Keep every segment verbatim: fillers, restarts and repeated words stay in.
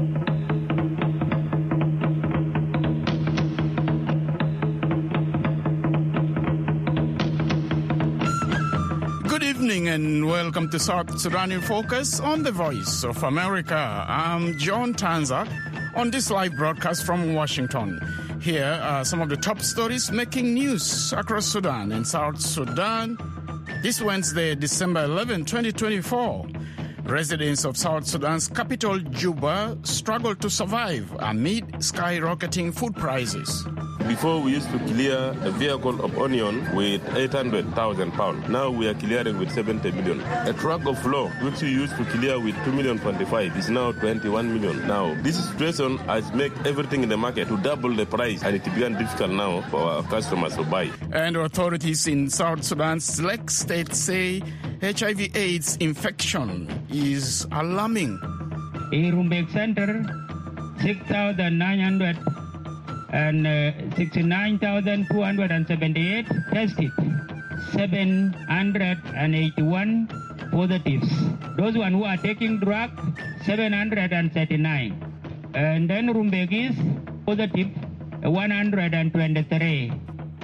Good evening and welcome to South Sudan in Focus on the Voice of America. I'm John Tanza on this live broadcast from Washington. Here are some of the top stories making news across Sudan and South Sudan this Wednesday, December eleventh, twenty twenty-four. Residents of South Sudan's capital, Juba, struggle to survive amid skyrocketing food prices. Before we used to clear a vehicle of onion with eight hundred thousand pounds. Now we are clearing with seventy million. A truck of flour, which we used to clear with two million twenty-five, is now twenty-one million. Now, this situation has made everything in the market to double the price, and it began difficult now for our customers to buy. And authorities in South Sudan's Lake State say H I V AIDS infection is alarming. In Rumbek Center, six thousand nine hundred and sixty-nine thousand two hundred seventy-eight tested, seven hundred eighty-one positives. Those one who are taking drug, seven hundred thirty-nine. And then Rumbek is positive, one hundred twenty-three.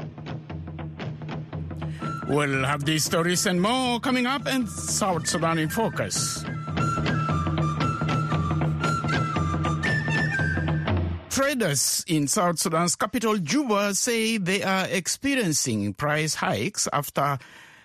We'll have these stories and more coming up in South Sudan in Focus. Traders in South Sudan's capital, Juba, say they are experiencing price hikes after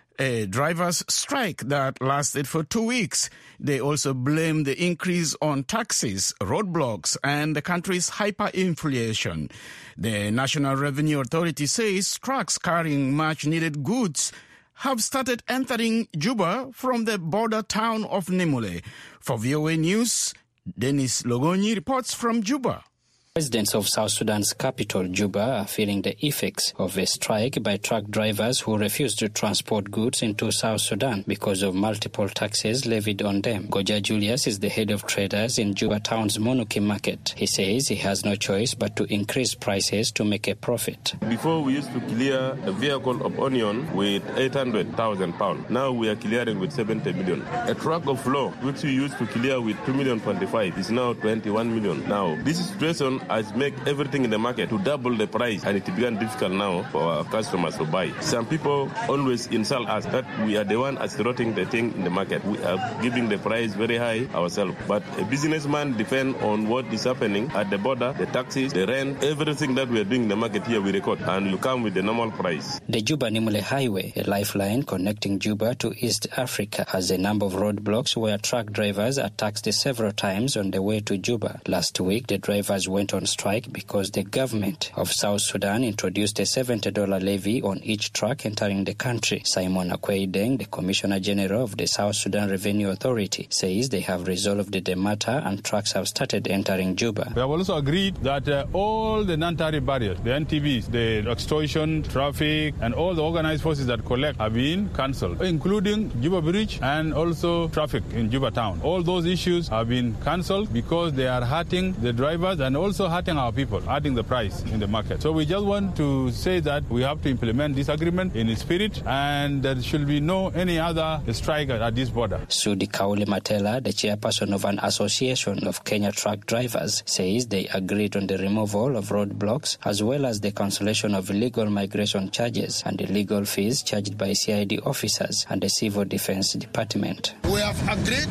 a driver's strike that lasted for two weeks. They also blame the increase on taxes, roadblocks, and the country's hyperinflation. The National Revenue Authority says trucks carrying much-needed goods have started entering Juba from the border town of Nimule. For V O A News, Dennis Logoni reports from Juba. Residents of South Sudan's capital, Juba, are feeling the effects of a strike by truck drivers who refuse to transport goods into South Sudan because of multiple taxes levied on them. Goja Julius is the head of traders in Juba town's Monuki market. He says he has no choice but to increase prices to make a profit. Before we used to clear a vehicle of onion with eight hundred thousand pounds. Now we are clearing with seventy million. A truck of flour, which we used to clear with two million twenty-five, is now twenty-one million. Now, this situation has made everything in the market to double the price, and it began difficult now for our customers to buy. Some people always insult us that we are the one asserting the thing in the market. We are giving the price very high ourselves. But a businessman depends on what is happening at the border, the taxes, the rent, everything that we are doing in the market here we record, and you come with the normal price. The Juba-Nimule Highway, a lifeline connecting Juba to East Africa, has a number of roadblocks where truck drivers are taxed several times on the way to Juba. Last week, the drivers went on strike because the government of South Sudan introduced a seventy dollars levy on each truck entering the country. Simon Akweideng, the Commissioner General of the South Sudan Revenue Authority, says they have resolved the matter and trucks have started entering Juba. We have also agreed that uh, all the non-tariff barriers, the N T Bs, the extortion, traffic, and all the organized forces that collect have been cancelled, including Juba Bridge and also traffic in Juba town. All those issues have been cancelled because they are hurting the drivers and also hurting our people, adding the price in the market. So we just want to say that we have to implement this agreement in its spirit, and there should be no any other strike at this border. Sudi Kauli Matela, the chairperson of an association of Kenya truck drivers, says they agreed on the removal of roadblocks as well as the cancellation of illegal migration charges and the legal fees charged by C I D officers and the Civil Defense Department. We have agreed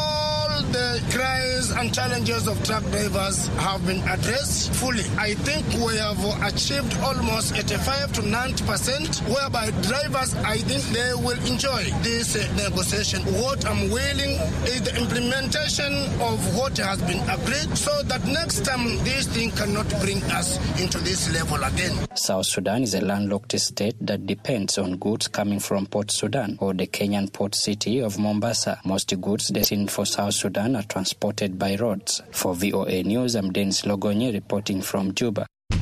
all the cries and challenges of truck drivers have been addressed fully. I think we have achieved almost eighty-five to ninety percent, whereby drivers, I think they will enjoy this uh, negotiation. What I'm willing is the implementation of what has been agreed so that next time this thing cannot bring us into this level again. South Sudan is a landlocked state that depends on goods coming from Port Sudan or the Kenyan port city of Mombasa. Most goods destined for South Sudan are transported by roads. For V O A News, I'm Dennis Logonye reporting from Juba.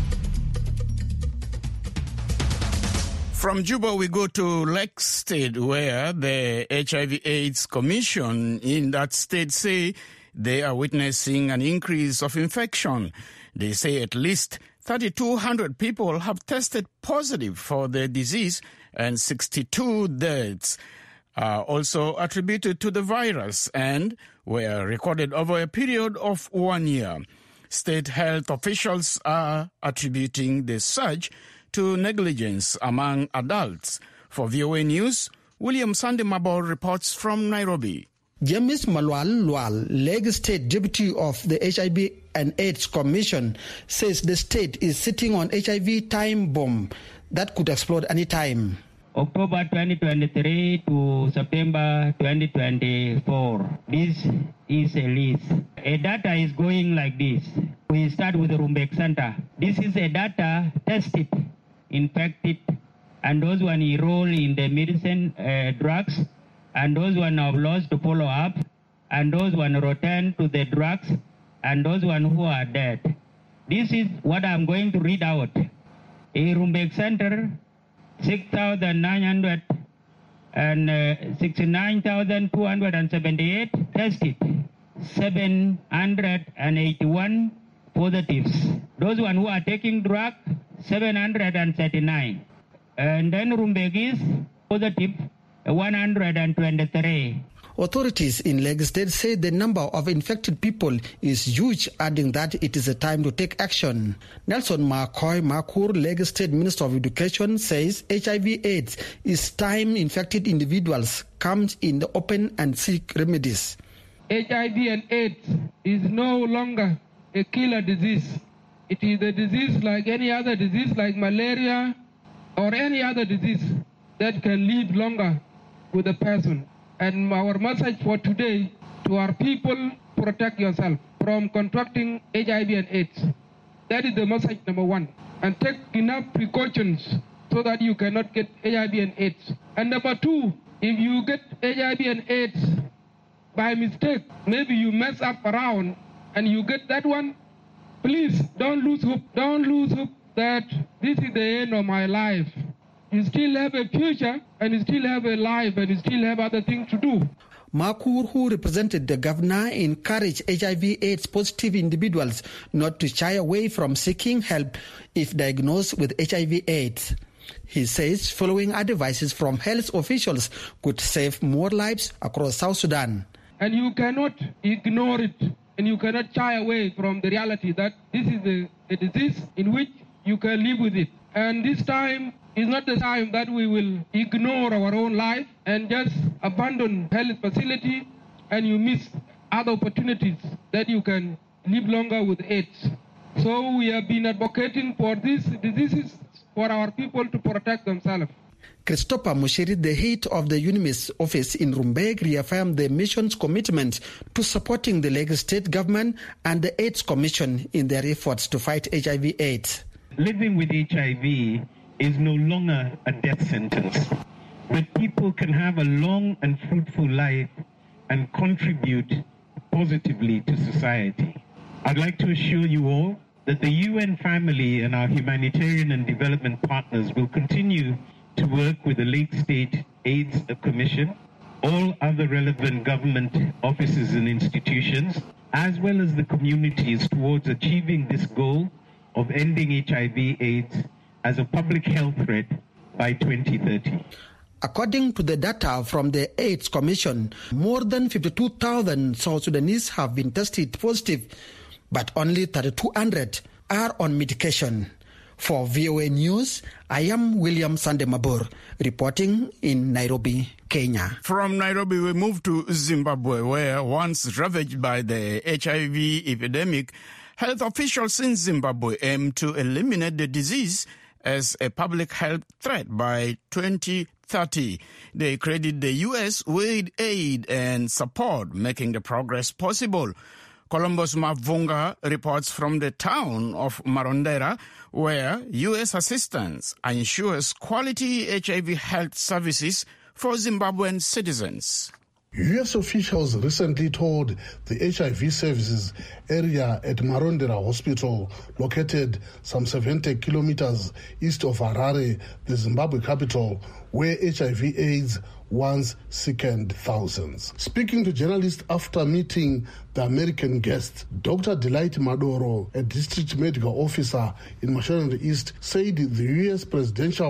From Juba, we go to Lake State, where the H I V AIDS Commission in that state say they are witnessing an increase of infection. They say at least three thousand two hundred people have tested positive for the disease and sixty-two deaths. are also attributed to the virus and were recorded over a period of one year. State health officials are attributing the surge to negligence among adults. For V O A News, William Sunday Mabor reports from Nairobi. James Malwal Lwal, Leg State Deputy of the H I V and AIDS Commission, says the state is sitting on H I V time bomb that could explode any time. October twenty twenty-three to September twenty twenty-four. This is a list. A data is going like this. We start with the Rumbek Center. This is a data tested, infected, and those who enroll in the medicine uh, drugs, and those who have lost to follow up, and those who return to the drugs, and those one who are dead. This is what I'm going to read out. A Rumbek Center, six thousand nine hundred sixty-nine thousand two hundred seventy-eight tested, seven hundred eighty-one positives. Those one who are taking drug, seven hundred thirty-nine. And then Rumbek is positive, one hundred twenty-three. Authorities in Leg State say the number of infected people is huge, adding that it is a time to take action. Nelson Makoy Makur, Leg State Minister of Education, says H I V AIDS is time infected individuals come in the open and seek remedies. H I V and AIDS is no longer a killer disease. It is a disease like any other disease, like malaria or any other disease that can live longer with a person. And our message for today to our people, protect yourself from contracting H I V and AIDS. That is the message number one. And take enough precautions so that you cannot get H I V and AIDS. And number two, if you get H I V and AIDS by mistake, maybe you mess up around and you get that one, please don't lose hope. Don't lose hope that this is the end of my life. You still have a future, and you still have a life, and you still have other things to do. Makur, who represented the governor, encouraged H I V AIDS positive individuals not to shy away from seeking help if diagnosed with H I V AIDS. He says following advices from health officials could save more lives across South Sudan. And you cannot ignore it, and you cannot shy away from the reality that this is a, a disease in which you can live with it. And this time is not the time that we will ignore our own life and just abandon health facility, and you miss other opportunities that you can live longer with AIDS. So we have been advocating for these diseases for our people to protect themselves. Christopher Mushiri, the head of the UNIMIS office in Rumbek, reaffirmed the mission's commitment to supporting the Leg State government and the AIDS Commission in their efforts to fight H I V AIDS. Living with H I V is no longer a death sentence, but people can have a long and fruitful life and contribute positively to society. I'd like to assure you all that the U N family and our humanitarian and development partners will continue to work with the Leg State AIDS Commission, all other relevant government offices and institutions, as well as the communities towards achieving this goal of ending H I V AIDS as a public health threat by twenty thirty. According to the data from the AIDS Commission, more than fifty-two thousand South Sudanese have been tested positive, but only thirty-two hundred are on medication. For V O A News, I am William Sunday Mabur, reporting in Nairobi, Kenya. From Nairobi, we move to Zimbabwe, where once ravaged by the H I V epidemic, health officials in Zimbabwe aim to eliminate the disease as a public health threat by twenty thirty. They credit the U S with aid and support, making the progress possible. Columbus Mavunga reports from the town of Marondera, where U S assistance ensures quality H I V health services for Zimbabwean citizens. U S officials recently told the H I V services area at Marondera Hospital, located some seventy kilometers east of Harare, the Zimbabwe capital, where H I V AIDS once sickened thousands. Speaking to journalists after meeting the American guest, Doctor Delight Madoro, a district medical officer in Mashonaland East, said the U S presidential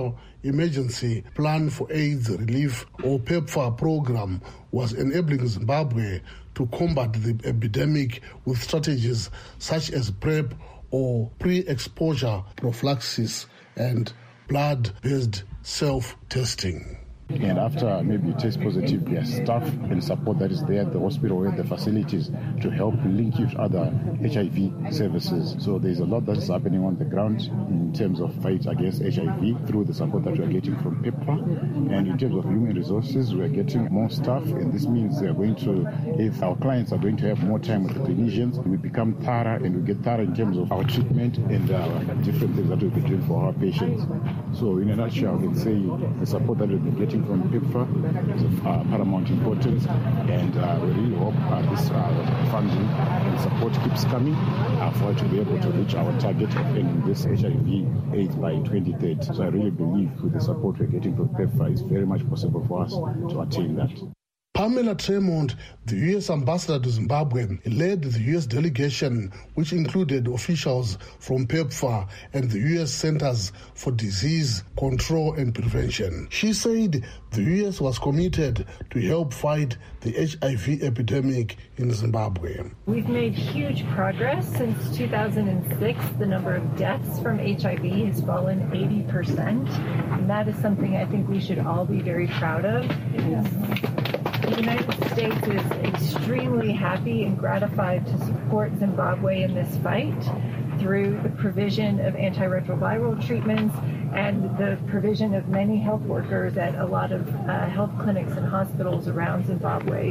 Emergency Plan for AIDS Relief, or PEPFAR program, was enabling Zimbabwe to combat the epidemic with strategies such as PrEP or pre-exposure prophylaxis and blood-based self-testing. And after maybe you test positive, there's staff and support that is there at the hospital or at the facilities to help link you to other H I V services. So there's a lot that is happening on the ground in terms of fight against H I V through the support that we are getting from PEPFAR. And in terms of human resources, we are getting more staff, and this means they are going to, if our clients are going to have more time with the clinicians, we become thorough, and we get thorough in terms of our treatment and uh, different things that we'll be doing for our patients. So in a nutshell, I can say the support that we'll be getting from PEPFAR is of uh, paramount importance, and uh, we really hope uh, this uh, funding and support keeps coming uh, for us to be able to reach our target of ending this H I V AIDS by twenty thirty. So I really believe with the support we're getting from PEPFAR, it's very much possible for us to attain that. Pamela Tremont, the U S ambassador to Zimbabwe, led the U S delegation, which included officials from PEPFAR and the U S Centers for Disease Control and Prevention. She said the U S was committed to help fight the H I V epidemic in Zimbabwe. We've made huge progress since two thousand six. The number of deaths from H I V has fallen eighty percent, and that is something I think we should all be very proud of. The United States is extremely happy and gratified to support Zimbabwe in this fight through the provision of antiretroviral treatments and the provision of many health workers at a lot of uh, health clinics and hospitals around Zimbabwe.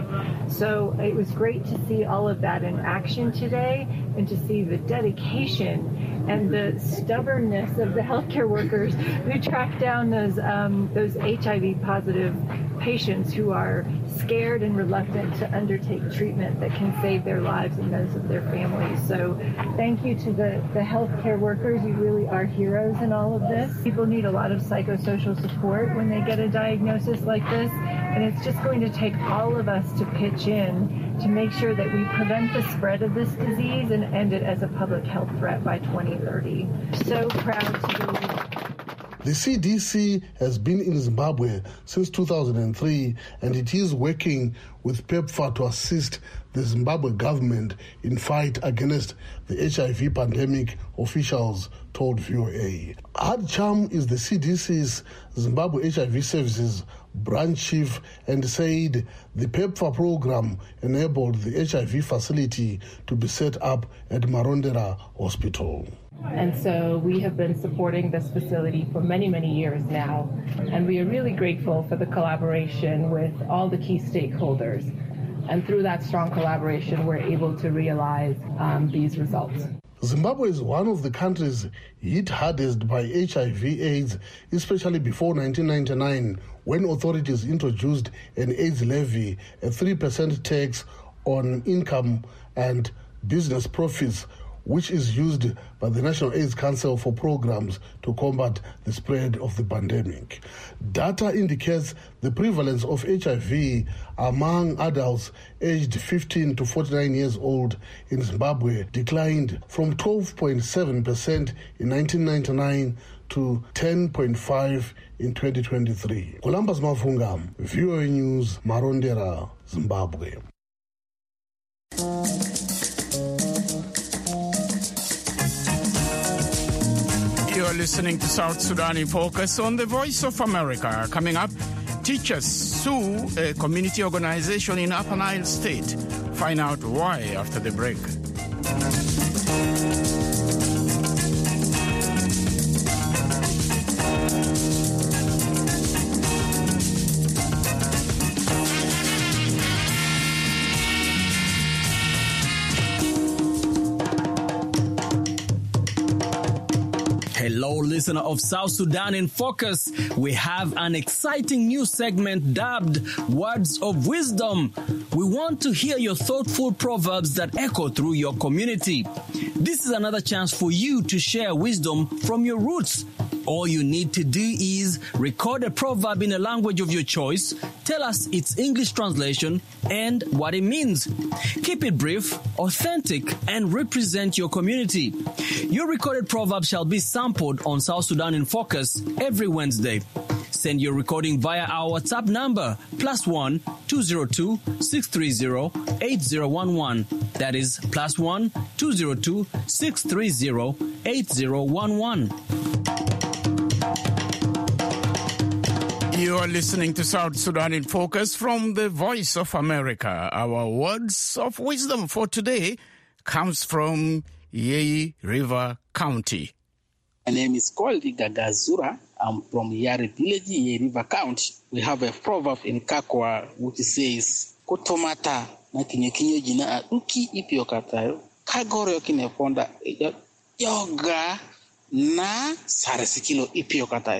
So it was great to see all of that in action today, and to see the dedication and the stubbornness of the healthcare workers who track down those um, those H I V positive patients who are scared and reluctant to undertake treatment that can save their lives and those of their families. So thank you to the, the healthcare workers. You really are heroes in all of this. People need a lot of psychosocial support when they get a diagnosis like this, and it's just going to take all of us to pitch in to make sure that we prevent the spread of this disease and end it as a public health threat by twenty thirty. So proud to be. The C D C has been in Zimbabwe since two thousand three, and it is working with PEPFAR to assist the Zimbabwe government in fight against the H I V pandemic, officials told V O A. Ad Cham is the C D C's Zimbabwe H I V Services branch chief and said the PEPFAR program enabled the H I V facility to be set up at Marondera Hospital. And so we have been supporting this facility for many, many years now, and we are really grateful for the collaboration with all the key stakeholders. And through that strong collaboration, we're able to realize um, these results. Zimbabwe is one of the countries hit hardest by H I V AIDS, especially before nineteen ninety-nine, when authorities introduced an AIDS levy, a three percent tax on income and business profits, which is used by the National AIDS Council for programs to combat the spread of the pandemic. Data indicates the prevalence of H I V among adults aged fifteen to forty-nine years old in Zimbabwe declined from twelve point seven percent in nineteen ninety-nine to ten point five in twenty twenty-three. Columbus Mafunga, V O A News, Marondera, Zimbabwe. You're listening to South Sudan in Focus on the Voice of America. Coming up, teachers sue a community organization in Upper Nile State. Find out why after the break. Hello, listener of South Sudan in Focus. We have an exciting new segment dubbed Words of Wisdom. We want to hear your thoughtful proverbs that echo through your community. This is another chance for you to share wisdom from your roots. All you need to do is record a proverb in a language of your choice, tell us its English translation and what it means. Keep it brief, authentic, and represent your community. Your recorded proverb shall be sampled on South Sudan in Focus every Wednesday. Send your recording via our WhatsApp number, plus one two zero two six three zero eight zero one one. That is plus one two zero two six three zero eight zero one one. You are listening to South Sudan in Focus from the Voice of America. Our words of wisdom for today comes from Yei River County. My name is Koldi Gagazura. I'm from Yari Village, Yei River County. We have a proverb in Kakwa which says, Kotomata na kinyekinye jina uki ipiokatayo, kagoro kineponda yoga na sarasikilo ipiokatayo.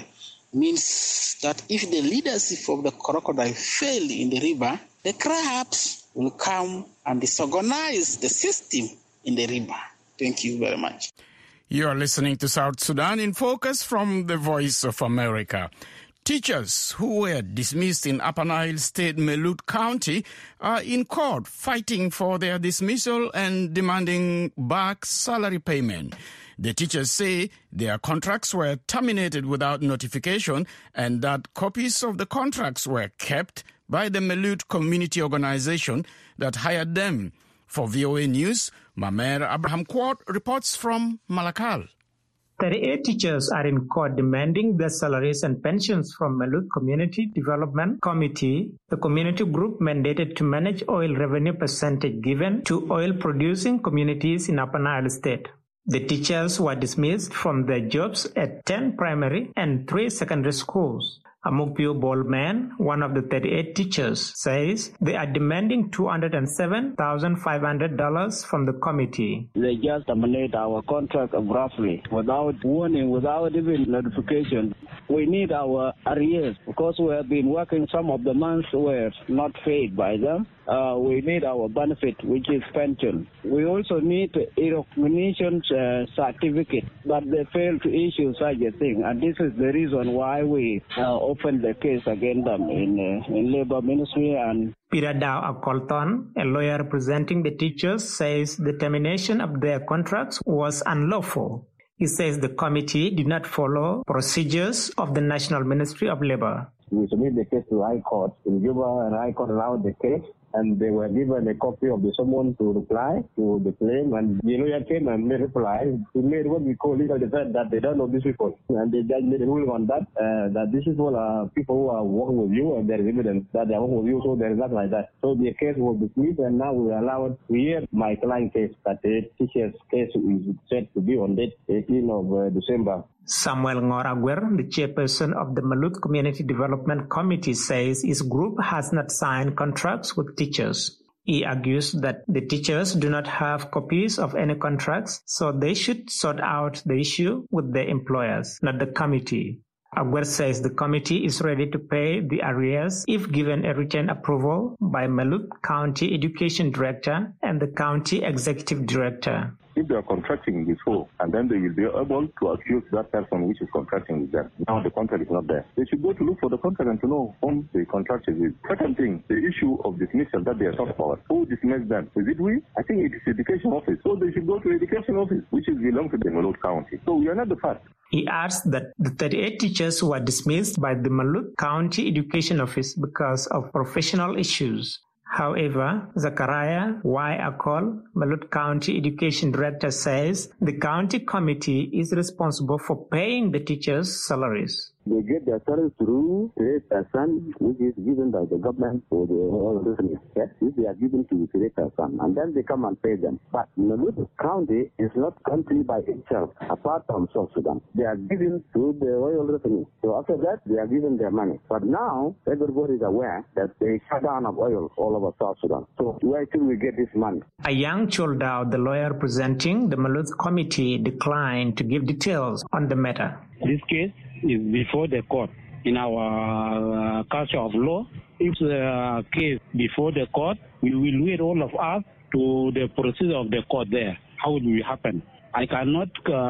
Means that if the leadership of the crocodile failed in the river, the crabs will come and disorganize the system in the river. Thank you very much. You are listening to South Sudan in Focus from the Voice of America. Teachers who were dismissed in Upper Nile State, Melut County, are in court fighting for their dismissal and demanding back salary payment. The teachers say their contracts were terminated without notification and that copies of the contracts were kept by the Melut community organization that hired them. For V O A News, Mamer Abraham Quart reports from Malakal. thirty-eight teachers are in court demanding their salaries and pensions from Melut Community Development Committee, the community group mandated to manage oil revenue percentage given to oil-producing communities in Upper Nile State. The teachers were dismissed from their jobs at ten primary and three secondary schools. Amukpio Bolman, one of the thirty-eight teachers, says they are demanding two hundred seven thousand five hundred dollars from the committee. They just terminate our contract abruptly, without warning, without even notification. We need our arrears because we have been working some of the months were not paid by them. Uh, we need our benefit, which is pension. We also need a recognition uh, certificate, but they failed to issue such a thing. And this is the reason why we uh, opened the case against them in, uh, in Labor Ministry. And Piradao Akolton, a lawyer representing the teachers, says the termination of their contracts was unlawful. He says the committee did not follow procedures of the National Ministry of Labor. We submitted the case to High Court in Juba, and High Court allowed the case. And they were given a copy of the summons to reply to the claim. And the lawyer came and made reply. He made what we call legal defense, that they don't know these people. And the judge made a ruling on that, uh, that this is all uh, people who are working with you, and there is evidence that they are working with you, so there is nothing like that. So the case was dismissed, and now we are allowed to hear my client case, that the teacher's case is set to be on date eighteenth of uh, December. Samuel Ngoragwer, the chairperson of the Melut Community Development Committee, says his group has not signed contracts with teachers. He argues that the teachers do not have copies of any contracts, so they should sort out the issue with their employers, not the committee. Agwer says the committee is ready to pay the arrears if given a written approval by Melut County Education Director and the County Executive Director. If they are contracting before, and then they will be able to accuse that person which is contracting with them. Now the contract is not there. They should go to look for the contract and to know whom the contract is with. Second thing, the issue of dismissal that they are talking about. Who dismissed them? Is it we? I think it is education office. So they should go to education office, which is belong to the Melut County. So we are not the first. He adds that the thirty-eight teachers were dismissed by the Melut County Education Office because of professional issues. However, Zachariah Y. Akol, Melut County Education Director, says the county committee is responsible for paying the teachers' salaries. They get their salary through Creator Sun, which is given by the government for the oil revenue. Yes, if they are given to Creator Sun, and then they come and pay them. But Melut County is not country by itself, apart from South Sudan. They are given to the oil revenue. So after that, they are given their money. But now, everybody is aware that there is shutdown of oil all over South Sudan. So where should we get this money? Ayang Choldao, the lawyer representing the Melut committee, declined to give details on the matter. This case is before the court. In our uh, culture of law, if the case before the court, we will wait all of us to the procedure of the court there. How it will happen? I cannot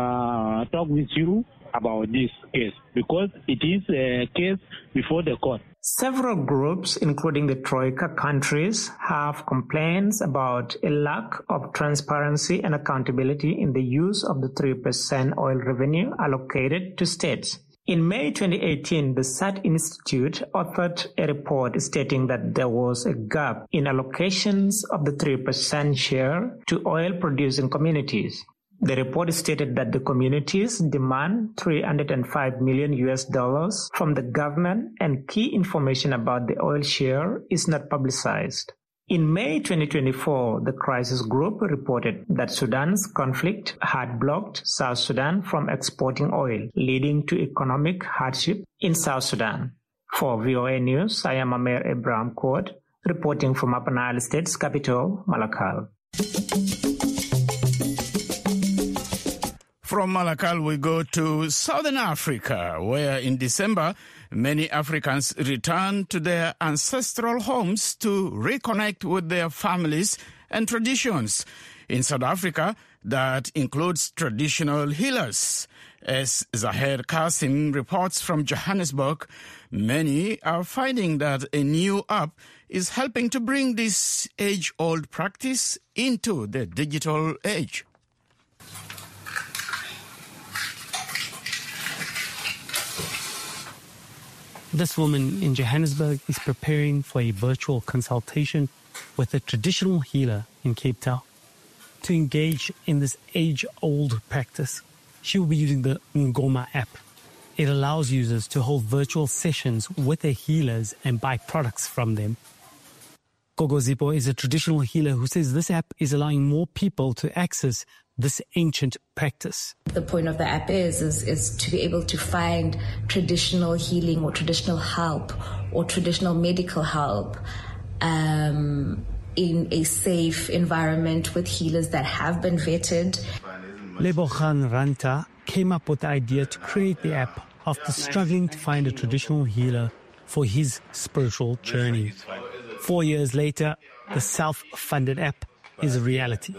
uh, talk with you about this case because it is a case before the court. Several groups, including the Troika countries, have complaints about a lack of transparency and accountability in the use of the three percent oil revenue allocated to states. In May twenty eighteen, the S A T Institute authored a report stating that there was a gap in allocations of the three percent share to oil-producing communities. The report stated that the communities demand three hundred five million U S dollars from the government, and key information about the oil share is not publicized. In May twenty twenty-four, the crisis group reported that Sudan's conflict had blocked South Sudan from exporting oil, leading to economic hardship in South Sudan. For V O A News, I am Amer Abraham Court, reporting from Upper Nile State's capital, Malakal. From Malakal, we go to Southern Africa, where in December, many Africans returned to their ancestral homes to reconnect with their families and traditions. In South Africa, that includes traditional healers. As Zahir Kasim reports from Johannesburg, many are finding that a new app is helping to bring this age-old practice into the digital age. This woman in Johannesburg is preparing for a virtual consultation with a traditional healer in Cape Town. To engage in this age-old practice, she will be using the Ngoma app. It allows users to hold virtual sessions with their healers and buy products from them. Gogo Zipo is a traditional healer who says this app is allowing more people to access this ancient practice. The point of the app is, is, is to be able to find traditional healing or traditional help or traditional medical help um, in a safe environment with healers that have been vetted. Lebogan Ranta came up with the idea to create the app after struggling to find a traditional healer for his spiritual journey. Four years later, the self-funded app is a reality.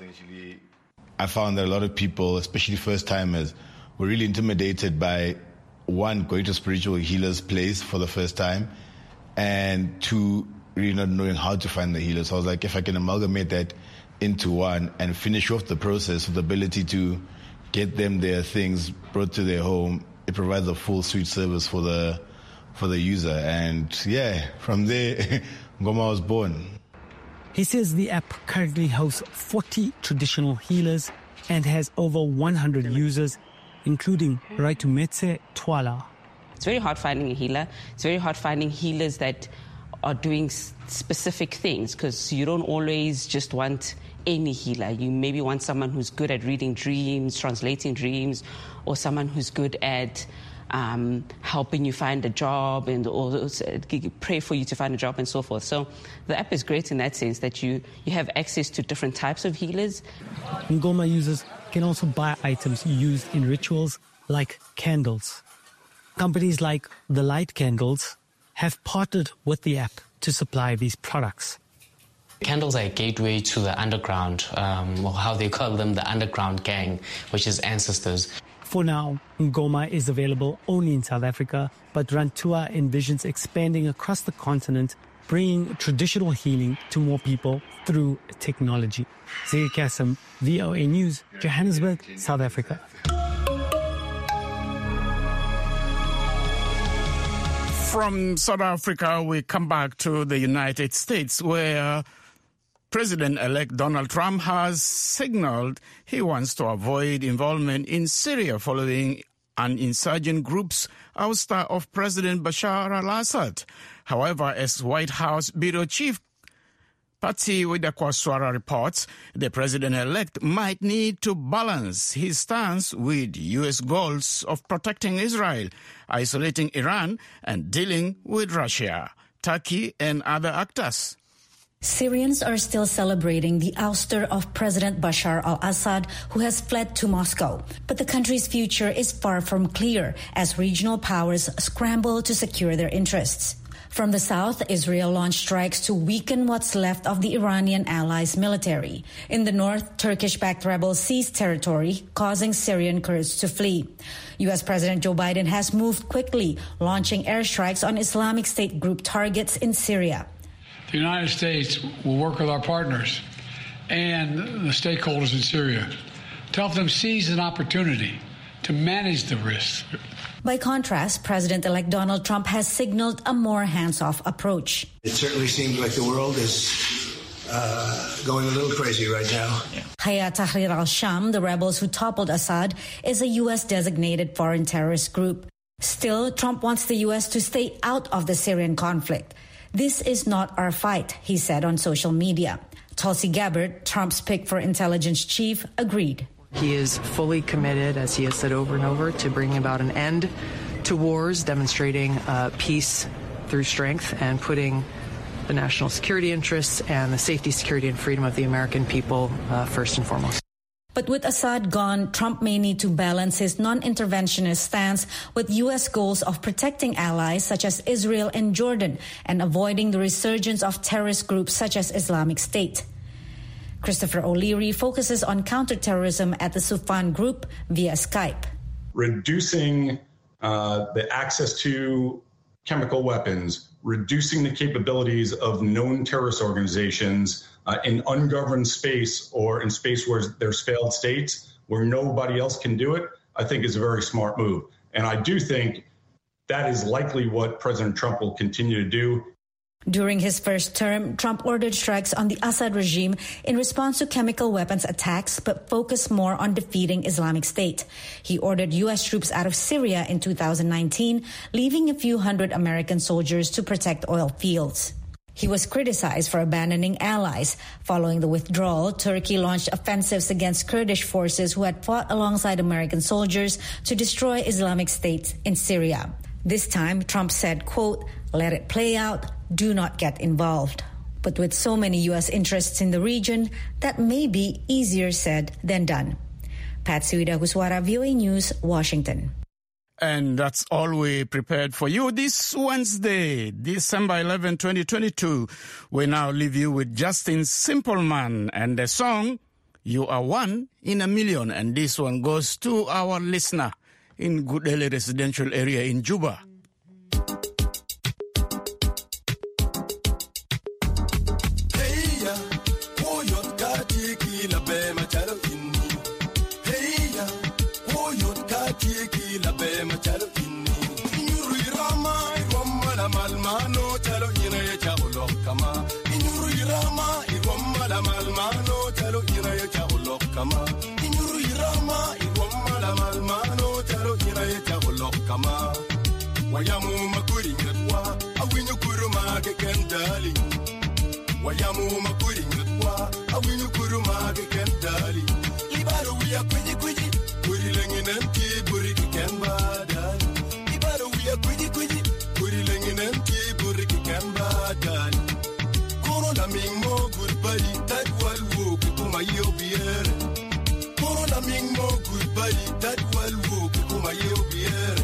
I found that a lot of people, especially first-timers, were really intimidated by, one, going to a spiritual healer's place for the first time, and two, really not knowing how to find the healer. So I was like, if I can amalgamate that into one and finish off the process with the ability to get them their things brought to their home, it provides a full suite service for the for the user. And yeah, from there, Ngoma was born. He says the app currently hosts forty traditional healers and has over one hundred users, including Raitumetse Twala. It's very hard finding a healer. It's very hard finding healers that are doing specific things, because you don't always just want any healer. You maybe want someone who's good at reading dreams, translating dreams, or someone who's good at Um, helping you find a job and or pray for you to find a job and so forth. So the app is great in that sense, that you, you have access to different types of healers. Ngoma users can also buy items used in rituals like candles. Companies like The Light Candles have partnered with the app to supply these products. Candles are a gateway to the underground, um, or how they call them, the underground gang, which is ancestors. For now, Ngoma is available only in South Africa, but Rantua envisions expanding across the continent, bringing traditional healing to more people through technology. Zahir Kasim, V O A News, Johannesburg, South Africa. From South Africa, we come back to the United States, where President-elect Donald Trump has signaled he wants to avoid involvement in Syria following an insurgent group's ouster of President Bashar al-Assad. However, as White House Bureau Chief Patsy Widakwaswara reports, the president-elect might need to balance his stance with U S goals of protecting Israel, isolating Iran, and dealing with Russia, Turkey, and other actors. Syrians are still celebrating the ouster of President Bashar al-Assad, who has fled to Moscow. But the country's future is far from clear as regional powers scramble to secure their interests. From the south, Israel launched strikes to weaken what's left of the Iranian allies' military. In the north, Turkish-backed rebels seized territory, causing Syrian Kurds to flee. U S President Joe Biden has moved quickly, launching airstrikes on Islamic State group targets in Syria. The United States will work with our partners and the stakeholders in Syria to help them seize an opportunity to manage the risks By contrast, President-elect Donald Trump has signaled a more hands-off approach. It certainly seems like the world is uh, going a little crazy right now. Yeah. Hayat Tahrir al-Sham, the rebels who toppled Assad, is a U S-designated foreign terrorist group. Still, Trump wants the U S to stay out of the Syrian conflict. This is not our fight, he said on social media. Tulsi Gabbard, Trump's pick for intelligence chief, agreed. He is fully committed, as he has said over and over, to bringing about an end to wars, demonstrating uh, peace through strength, and putting the national security interests and the safety, security, and freedom of the American people uh, first and foremost. But with Assad gone, Trump may need to balance his non-interventionist stance with U S goals of protecting allies such as Israel and Jordan and avoiding the resurgence of terrorist groups such as Islamic State. Christopher O'Leary focuses on counterterrorism at the Sufan Group via Skype. Reducing uh, the access to chemical weapons, reducing the capabilities of known terrorist organizations uh, in ungoverned space or in space where there's failed states where nobody else can do it, I think is a very smart move. And I do think that is likely what President Trump will continue to do. During his first term, Trump ordered strikes on the Assad regime in response to chemical weapons attacks, but focused more on defeating Islamic State. He ordered U S troops out of Syria in two thousand nineteen, leaving a few hundred American soldiers to protect oil fields. He was criticized for abandoning allies. Following the withdrawal, Turkey launched offensives against Kurdish forces who had fought alongside American soldiers to destroy Islamic State in Syria. This time, Trump said, quote, "Let it play out. Do not get involved." But with so many U S interests in the region, that may be easier said than done. Patsy Widakuswara, V O A News, Washington. And that's all we prepared for you this Wednesday, December eleventh, twenty twenty-two. We now leave you with Justin Simpleman and the song, You Are One in a Million. And this one goes to our listener in Gudele Residential Area in Juba. Wayamu makuri ngatwa awinyu kuruma ke kendali Wayamu makuri ngatwa awinyu kuruma ke kendali Ibaro wiya kwiji kwiji kuri lenginanti buri ke kembada Ibaro wiya kwiji kwiji kuri lenginanti buri ke kembada Kono la mingo goodbye that wal wo ke kuma yobiere Kono la mingo goodbye that wal wo ke kuma yobiere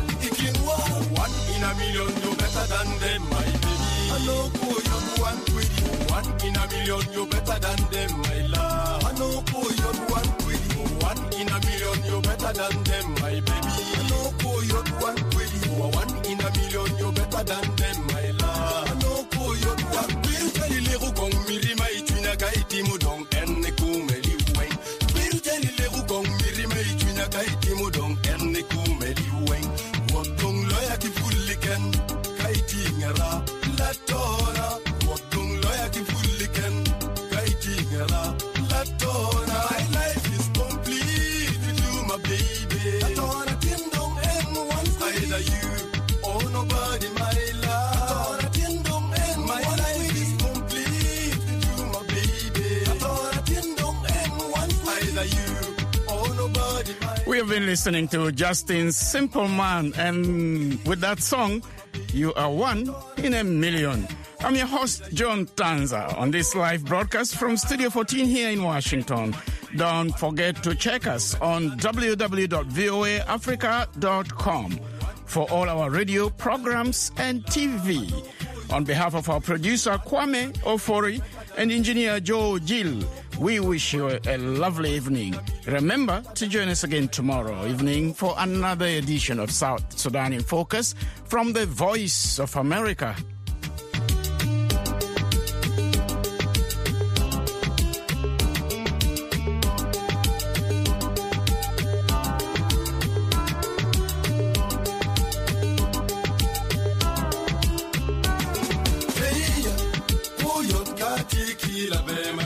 One in a million, you better than them, my baby. I know who you're one pretty. One in a million, you better than them, my love. I know who you're one pretty. One in a million, you better than them, my baby. I know who you're one pretty. One in a million, you better than them, my love. I know who you're one pretty. Tell you little gong miri mai tuina kaiti mudong enne kumeli weng. Tell you little gong miri mai tuina kaiti mudong enne kumeli weng. Wadung loya ki fulliken kaiti ngara la tora. Wadung loya ki fulliken kaiti ngara la tora. My life is complete with you, my baby. La tora tindong en one either you or nobody, my love. La tora tindong en my life is complete with you, my baby. La tora tindong en one either you or nobody, my. We have been listening to Justin Simpleman, and with that song, You Are One in a Million. I'm your host, John Tanza, on this live broadcast from Studio fourteen here in Washington. Don't forget to check us on w w w dot v o a africa dot com for all our radio programs and T V. On behalf of our producer, Kwame Ofori, and engineer Joe Gill, we wish you a lovely evening. Remember to join us again tomorrow evening for another edition of South Sudan in Focus from the Voice of America.